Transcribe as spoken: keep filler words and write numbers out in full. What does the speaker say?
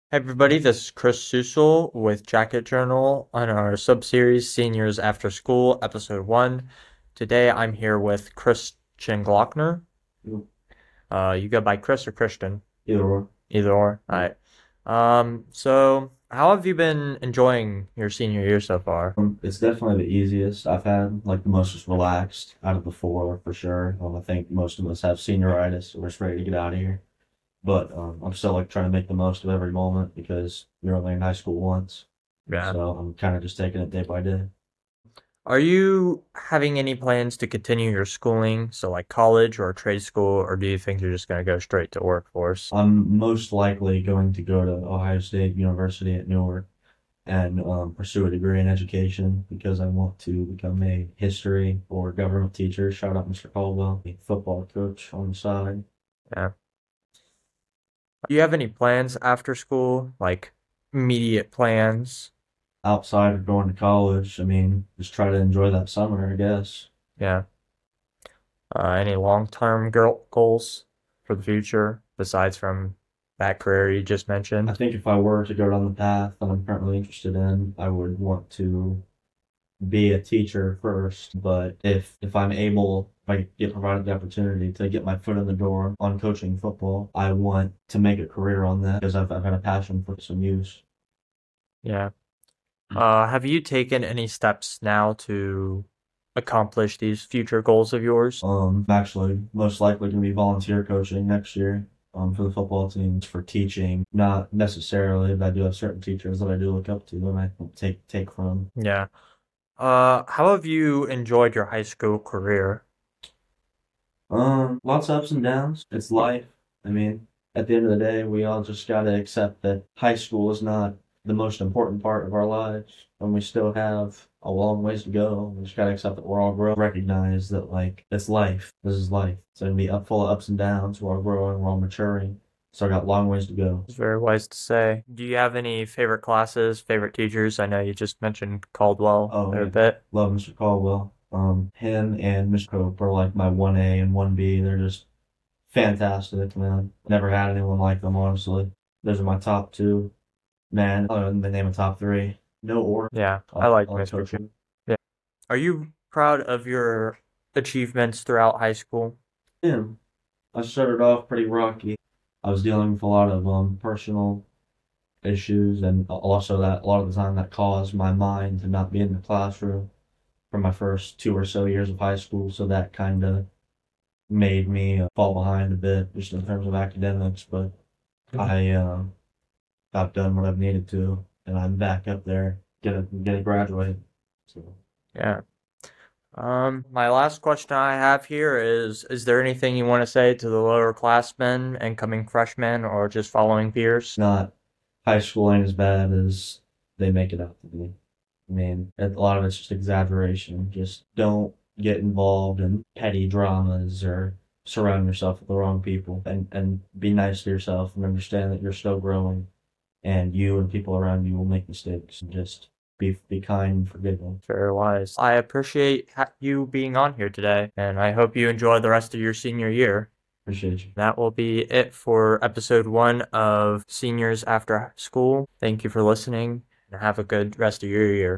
Hey everybody, this is Chris Susel with Jacket Journal on our sub-series Seniors After School, Episode one. Today I'm here with Christian Glockner. Either Uh, you go by Chris or Christian? or. Either or. Yeah. Alright. Um, so how have you been enjoying your senior year so far? Um, it's definitely the easiest I've had, like the most just relaxed out of the four for sure. Um, I think most of us have senioritis, so we're just ready to get out of here. But um, I'm still like trying to make the most of every moment because you're only in high school once. Yeah. So I'm kind of just taking it day by day. Are you having any plans to continue your schooling, so like college or trade school, or do you think you're just going to go straight to workforce? I'm most likely going to go to Ohio State University at Newark and um, pursue a degree in education because I want to become a history or government teacher. Shout out mister Caldwell, a football coach on the side. Yeah. Do you have any plans after school, like immediate plans? Outside of going to college, I mean, just try to enjoy that summer, I guess. Yeah. Uh, any long-term girl goals for the future besides from that career you just I mentioned? think if I were to go down the path that I'm currently interested in, I would want to be a teacher first. But if if I'm able, if I get provided the opportunity to get my foot in the door on coaching football, I want to make a career on that because I've, I've had a passion for some use. Yeah. Uh, have you taken any steps now to accomplish these future goals of yours? Um, I'm actually most likely going to be volunteer coaching next year. Um, for the football teams for teaching, not necessarily, but I do have certain teachers that I do look up to and I take take from. Yeah. Uh, how have you enjoyed your high school career? Um, lots of ups and downs. It's life. I mean, at the end of the day, we all just gotta accept that high school is not the most important part of our lives, and we still have a long ways to go. We just gotta accept that we're all growing. Recognize that like it's life. This is life. It's gonna be up full of ups and downs. We're all growing. We're all maturing. So I got long ways to go. It's very wise to say. Do you have any favorite classes, favorite teachers? I know you just mentioned Caldwell Oh there a yeah, bit. love mister Caldwell. Um, him and mister Cope are like my one A and one B. They're just fantastic, man. Never had anyone like them, honestly. Those are my top two. Man, other than the name of top three. No order. Yeah, I I'll, like I'll mister coach Chu. them. Yeah. Are you proud of your achievements throughout high school? Yeah, I started off pretty rocky. I was dealing with a lot of um personal issues, and also that a lot of the time that caused my mind to not be in the classroom for my first two or so years of high school. So that kind of made me uh, fall behind a bit just in terms of academics. But I um I've done what I've needed to, and I'm back up there, gonna gonna graduate. So Yeah. Um, my last question I have here is, is there anything you want to say to the lower classmen and coming freshmen or just following peers? not high school ain't as bad as they make it out to be. I mean, a lot of it's just exaggeration. Just don't get involved in petty dramas or surround yourself with the wrong people, and and be nice to yourself and understand that you're still growing, and you and people around you will make mistakes, and just be be kind and forgiving. Very wise. I appreciate ha you being on here today, and I hope you enjoy the rest of your senior year. Appreciate you. That will be it for episode one of Seniors After School. Thank you for listening, and have a good rest of your year.